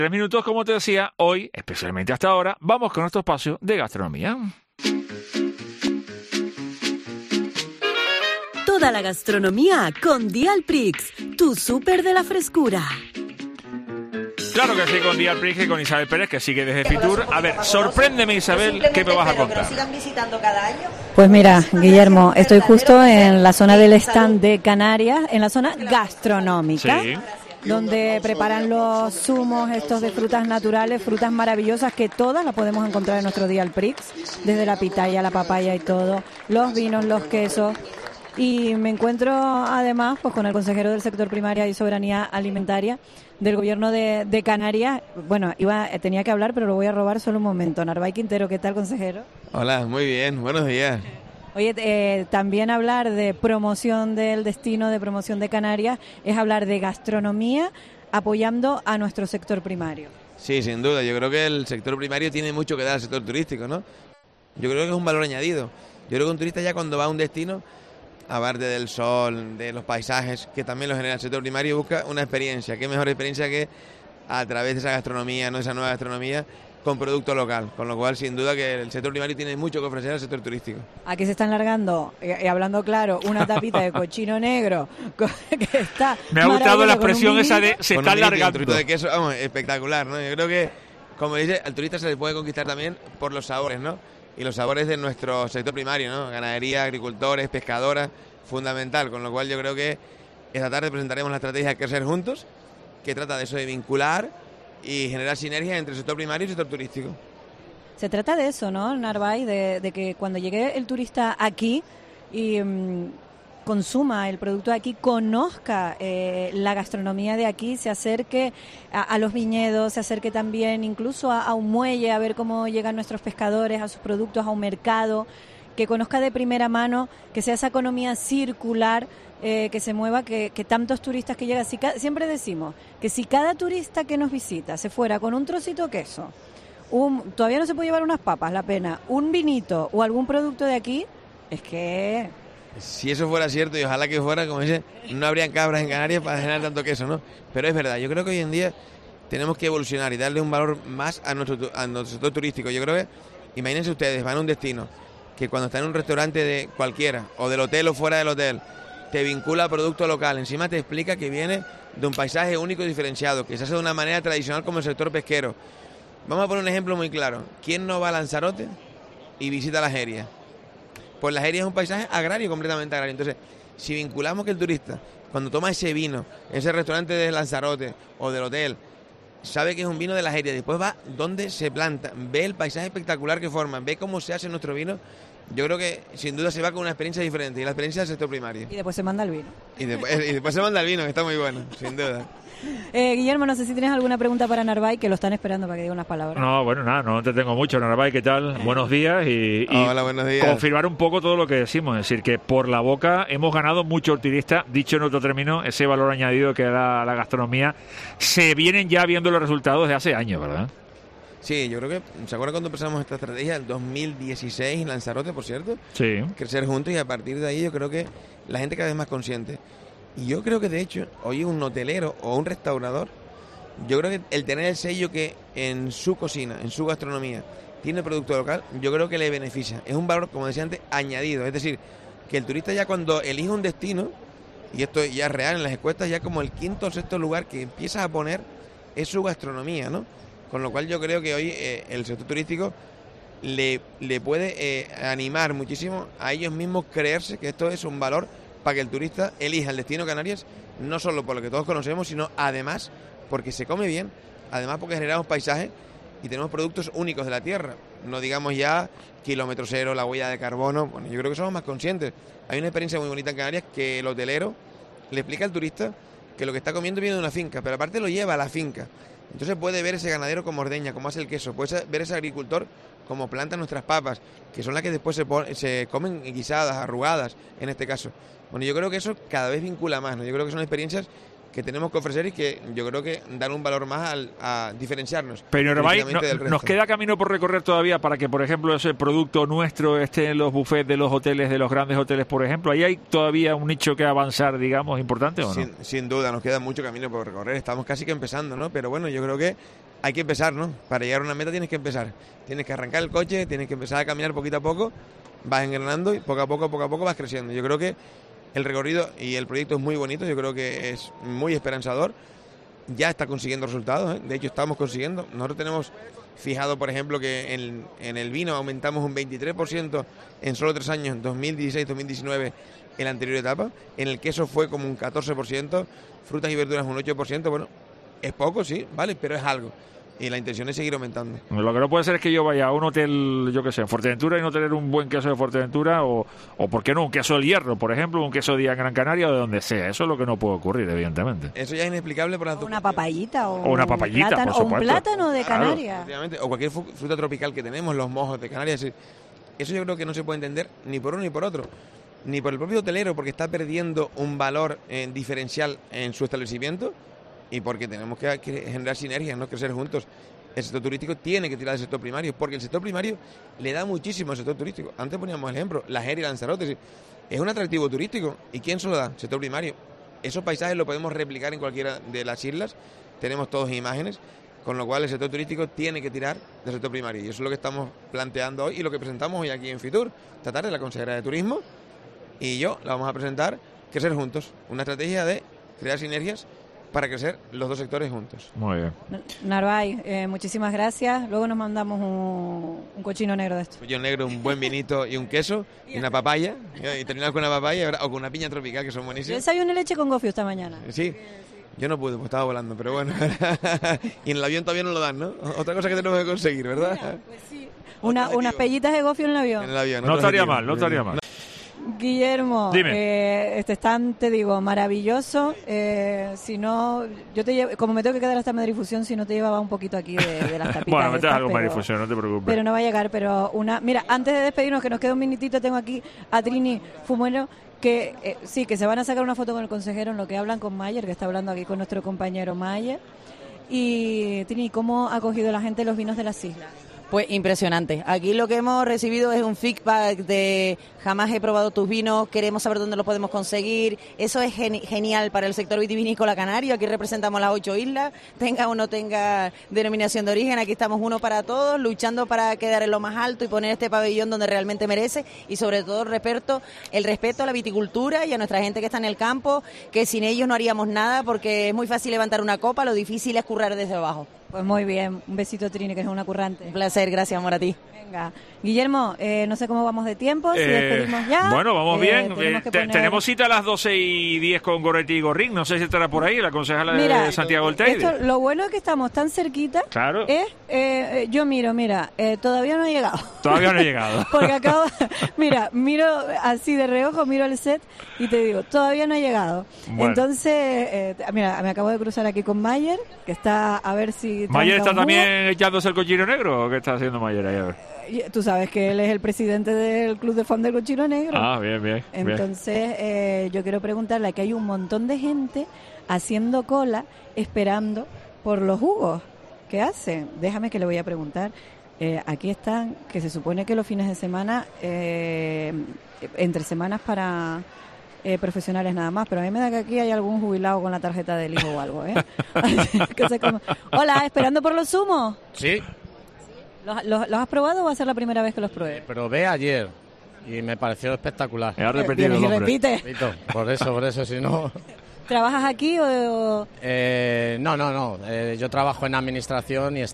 3 minutos, como te decía, hoy, especialmente hasta ahora, vamos con nuestro espacio de gastronomía. Toda la gastronomía con Dialprix, tu súper de la frescura. Claro que sí, con Dialprix y con Isabel Pérez, que sigue desde Fitur. A ver, sorpréndeme, Isabel, ¿qué me vas a contar? Que nos sigan visitando cada año. Pues mira, Guillermo, estoy justo en la zona del stand de Canarias, en la zona gastronómica. Sí. Donde preparan los zumos estos de frutas naturales, frutas maravillosas que todas las podemos encontrar en nuestro Dialprix, desde la pitaya, la papaya y todo, los vinos, los quesos. Y me encuentro además pues con el consejero del sector primaria y soberanía alimentaria del gobierno de Canarias. Bueno, tenía que hablar, pero lo voy a robar solo un momento. Narváez Quintero, ¿qué tal, consejero? Hola, muy bien, buenos días. Oye, también hablar de promoción del destino, de promoción de Canarias, es hablar de gastronomía apoyando a nuestro sector primario. Sí, sin duda, yo creo que el sector primario tiene mucho que dar al sector turístico, ¿no? Yo creo que es un valor añadido. Yo creo que un turista ya cuando va a un destino, aparte del sol, de los paisajes, que también lo genera el sector primario, busca una experiencia. ¿Qué mejor experiencia que a través de esa gastronomía, no esa nueva gastronomía, con producto local? Con lo cual, sin duda, que el sector primario tiene mucho que ofrecer al sector turístico. Aquí se están largando, hablando claro, una tapita de cochino negro que está... Me ha gustado la expresión esa de se está largando. Un trocito de queso, vamos, espectacular, ¿no? Yo creo que, como dice, al turista se le puede conquistar también por los sabores, ¿no? Y los sabores de nuestro sector primario, ¿no? Ganadería, agricultores, pescadoras, fundamental. Con lo cual yo creo que esta tarde presentaremos la estrategia Crecer Juntos, que trata de eso, de vincular y generar sinergias entre el sector primario y el sector turístico. Se trata de eso, ¿no, Narváez? De que cuando llegue el turista aquí y consuma el producto de aquí, conozca la gastronomía de aquí, se acerque a los viñedos, se acerque también incluso a un muelle, a ver cómo llegan nuestros pescadores a sus productos, a un mercado, que conozca de primera mano, que sea esa economía circular, que se mueva, que tantos turistas que llegan. Siempre decimos que si cada turista que nos visita se fuera con un trocito de queso, todavía no se puede llevar unas papas, la pena, un vinito o algún producto de aquí, es que... Si eso fuera cierto, y ojalá que fuera, como dice, no habrían cabras en Canarias para generar tanto queso, ¿no? Pero es verdad, yo creo que hoy en día tenemos que evolucionar y darle un valor más a nuestro sector turístico. Yo creo que, imagínense ustedes, van a un destino que cuando está en un restaurante de cualquiera, o del hotel o fuera del hotel, te vincula a producto local, encima te explica que viene de un paisaje único y diferenciado, que se hace de una manera tradicional como el sector pesquero. Vamos a poner un ejemplo muy claro. ¿Quién no va a Lanzarote y visita la Jeria? Pues la Jeria es un paisaje agrario, completamente agrario. Entonces, si vinculamos que el turista, cuando toma ese vino, ese restaurante de Lanzarote o del hotel, sabe que es un vino de la Jeria, después va donde se planta, ve el paisaje espectacular que forma, ve cómo se hace nuestro vino, yo creo que sin duda se va con una experiencia diferente, y la experiencia del sector primario. Y después se manda el vino. Y después se manda el vino, que está muy bueno, sin duda. Guillermo, no sé si tienes alguna pregunta para Narváez, que lo están esperando para que diga unas palabras. No, bueno, nada, no te tengo mucho. Narváez, ¿qué tal? Buenos días. Hola, buenos días. Confirmar un poco todo lo que decimos, es decir, que por la boca hemos ganado mucho el turista, dicho en otro término, ese valor añadido que da la gastronomía. Se vienen ya viendo los resultados de hace años, ¿verdad? Sí, yo creo que, ¿se acuerdan cuando empezamos esta estrategia? En 2016 en Lanzarote, por cierto. Sí. Crecer juntos, y a partir de ahí yo creo que la gente cada vez más consciente. Y yo creo que de hecho, hoy un hotelero o un restaurador, yo creo que el tener el sello que en su cocina, en su gastronomía, tiene producto local, yo creo que le beneficia. Es un valor, como decía antes, añadido. Es decir, que el turista ya cuando elige un destino, y esto ya es real en las encuestas, ya como el quinto o sexto lugar que empieza a poner es su gastronomía, ¿no? Con lo cual yo creo que hoy el sector turístico le puede animar muchísimo a ellos mismos creerse que esto es un valor para que el turista elija el destino Canarias, no solo por lo que todos conocemos, sino además porque se come bien, además porque generamos paisajes y tenemos productos únicos de la tierra. No digamos ya kilómetro cero, la huella de carbono. Bueno, yo creo que somos más conscientes. Hay una experiencia muy bonita en Canarias que el hotelero le explica al turista que lo que está comiendo viene de una finca, pero aparte lo lleva a la finca. Entonces puede ver ese ganadero como ordeña, como hace el queso, puede ver ese agricultor como planta nuestras papas, que son las que después se comen guisadas, arrugadas, en este caso. Bueno, yo creo que eso cada vez vincula más, ¿no? Yo creo que son experiencias que tenemos que ofrecer y que yo creo que dan un valor más a diferenciarnos. Pero Narváez, nos queda camino por recorrer todavía para que, por ejemplo, ese producto nuestro esté en los buffets de los hoteles, de los grandes hoteles, por ejemplo. ¿Ahí hay todavía un nicho que avanzar, digamos, importante o no? Sin duda, nos queda mucho camino por recorrer. Estamos casi que empezando, ¿no? Pero bueno, yo creo que hay que empezar, ¿no? Para llegar a una meta tienes que empezar. Tienes que arrancar el coche, tienes que empezar a caminar poquito a poco, vas engranando y poco a poco vas creciendo. Yo creo que el recorrido y el proyecto es muy bonito, yo creo que es muy esperanzador. Ya está consiguiendo resultados, ¿eh? De hecho estamos consiguiendo. Nosotros tenemos fijado, por ejemplo, que en el vino aumentamos un 23% en solo 3 años, 2016-2019, en la anterior etapa. En el queso fue como un 14%, frutas y verduras un 8%. Bueno, es poco, sí, vale, pero es algo. Y la intención es seguir aumentando. Lo que no puede ser es que yo vaya a un hotel, yo qué sé, en Fuerteventura y no tener un buen queso de Fuerteventura o ¿por qué no? Un queso del Hierro, por ejemplo, un queso de Gran Canaria o de donde sea. Eso es lo que no puede ocurrir, evidentemente. Eso ya es inexplicable por la una papayita o una papayita, plátano, por o un plátano de Claro. Canarias. O cualquier fruta tropical que tenemos, los mojos de Canarias. Eso yo creo que no se puede entender ni por uno ni por otro. Ni por el propio hotelero, porque está perdiendo un valor diferencial en su establecimiento, y porque tenemos que generar sinergias, ¿no? Crecer juntos. El sector turístico tiene que tirar del sector primario, porque el sector primario le da muchísimo al sector turístico. Antes poníamos el ejemplo, la Jera y Lanzarote. Es un atractivo turístico. ¿Y quién se lo da? El sector primario. Esos paisajes los podemos replicar en cualquiera de las islas. Tenemos todos imágenes, con lo cual el sector turístico tiene que tirar del sector primario. Y eso es lo que estamos planteando hoy y lo que presentamos hoy aquí en Fitur. Esta tarde la consejera de Turismo y yo la vamos a presentar, Crecer Juntos. Una estrategia de crear sinergias para crecer los dos sectores juntos. Muy bien. Narváez, muchísimas gracias. Luego nos mandamos un cochino negro de esto. Yo negro, un buen vinito y un queso y una papaya. Y terminamos con una papaya o con una piña tropical, que son Yo buenísimas. desayuné leche con gofio esta mañana. Sí. Yo no pude, pues estaba volando, pero bueno. Y en el avión todavía no lo dan, ¿no? Otra cosa que tenemos que conseguir, ¿verdad? Pues sí. Unas pellitas de gofio en el avión. En el avión. No estaría mal, no estaría mal. Guillermo, Dime. este stand, te digo, maravilloso. Si no, yo te llevo, como me tengo que quedar hasta Madrifusión, si no te llevaba un poquito aquí de las tapitas. Bueno, metes estas, algo más pero- difusión, no te preocupes. Pero no va a llegar, mira, antes de despedirnos, que nos queda un minutito, tengo aquí a Trini Fumuero, que sí, que se van a sacar una foto con el consejero en lo que hablan con Mayer, que está hablando aquí con nuestro compañero Mayer. Y Trini, ¿cómo ha cogido la gente los vinos de las islas? Pues impresionante. Aquí lo que hemos recibido es un feedback de jamás he probado tus vinos, queremos saber dónde los podemos conseguir. Eso es genial para el sector vitivinícola canario. Aquí representamos las 8 islas, tenga o no tenga denominación de origen. Aquí estamos uno para todos, luchando para quedar en lo más alto y poner este pabellón donde realmente merece. Y sobre todo el respeto a la viticultura y a nuestra gente que está en el campo, que sin ellos no haríamos nada, porque es muy fácil levantar una copa, lo difícil es currar desde abajo. Pues muy bien, un besito Trini, que es una currante. Un placer, gracias, amor, a ti. Venga, Guillermo, no sé cómo vamos de tiempo, si despedimos ya. Bueno, vamos bien. Tenemos que poner- Tenemos cita a las 12:10 con Goretti y Gorrín. No sé si estará por ahí la concejala Mira, de Santiago del Teide. esto, lo bueno es que estamos tan cerquita. Claro. Yo miro, todavía no ha llegado. Todavía no he llegado. Porque miro así de reojo, miro el set y te digo, todavía no ha llegado. Bueno. Entonces, mira, me acabo de cruzar aquí con Mayer, que está a ver si... ¿Mayer tranca está un también echándose el cochino negro o qué está haciendo Mayer ahí? A ver. jugo. Y tú sabes que él es el presidente del Club de Fan del Cochino Negro. Ah, bien, bien. bien. Entonces, yo quiero preguntarle que hay un montón de gente haciendo cola, esperando por los jugos. ¿Qué hacen? Déjame que le voy a preguntar. Aquí están, que se supone que los fines de semana, entre semanas para profesionales nada más, pero a mí me da que aquí hay algún jubilado con la tarjeta del hijo o algo, ¿eh? Que se come. Hola, ¿esperando por los zumos? Sí, ¿Los has probado o va a ser la primera vez que los pruebe? probé ayer y me pareció espectacular. Ha repetido Vienes el y hombre. repite. Repito, por eso, si no... ¿Trabajas aquí o...? No. Yo trabajo en administración y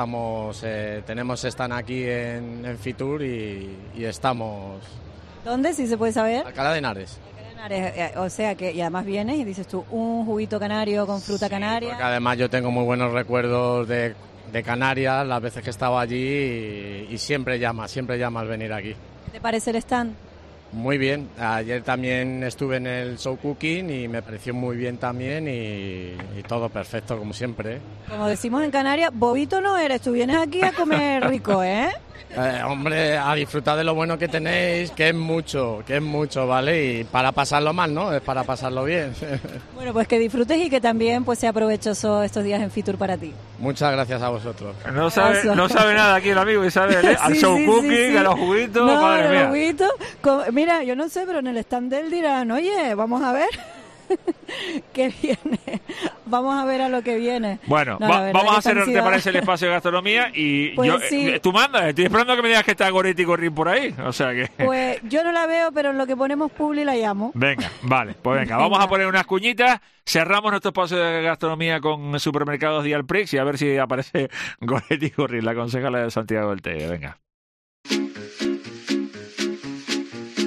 tenemos stand aquí en Fitur y estamos... ¿Dónde? Si se puede saber. Alcalá de Henares. O sea que, y además vienes y dices tú, un juguito canario con fruta canaria. Porque además yo tengo muy buenos recuerdos de Canarias, las veces que he estado allí y siempre llama al venir aquí. ¿Qué te parece el stand? Muy bien, ayer también estuve en el show cooking y me pareció muy bien también y todo perfecto como siempre. Como decimos en Canarias, bobito no eres, tú vienes aquí a comer rico, ¿eh? Hombre, a disfrutar de lo bueno que tenéis, que es mucho, ¿vale? Y para pasarlo mal, ¿no? Es para pasarlo bien. Bueno, pues que disfrutes y que también pues sea provechoso estos días en Fitur para ti. Muchas gracias a vosotros. No sabe nada aquí el amigo Isabel, ¿eh? Al Sí, show sí, cooking, sí, sí. a los juguitos, No, madre los mía. juguitos. Mira, yo no sé, pero en el stand de él dirán, oye, vamos a ver qué viene. vamos a ver a lo que viene. Bueno, No, la verdad vamos que a hacer, esta ¿te ciudad- parece el espacio de gastronomía? Y Pues yo, sí. tú mandas, estoy esperando que me digas que está Goretti Gorrín por ahí. O sea que... Pues yo no la veo, pero en lo que ponemos Publi la llamo. Venga, vale, pues venga, vamos a poner unas cuñitas, cerramos nuestro espacio de gastronomía con Supermercados Dial Prix y a ver si aparece Goretti Gorrín, la concejala de Santiago del Teide. Venga.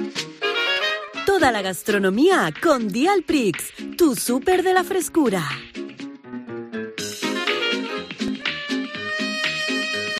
Toda la gastronomía con Dial Prix, tu súper de la frescura.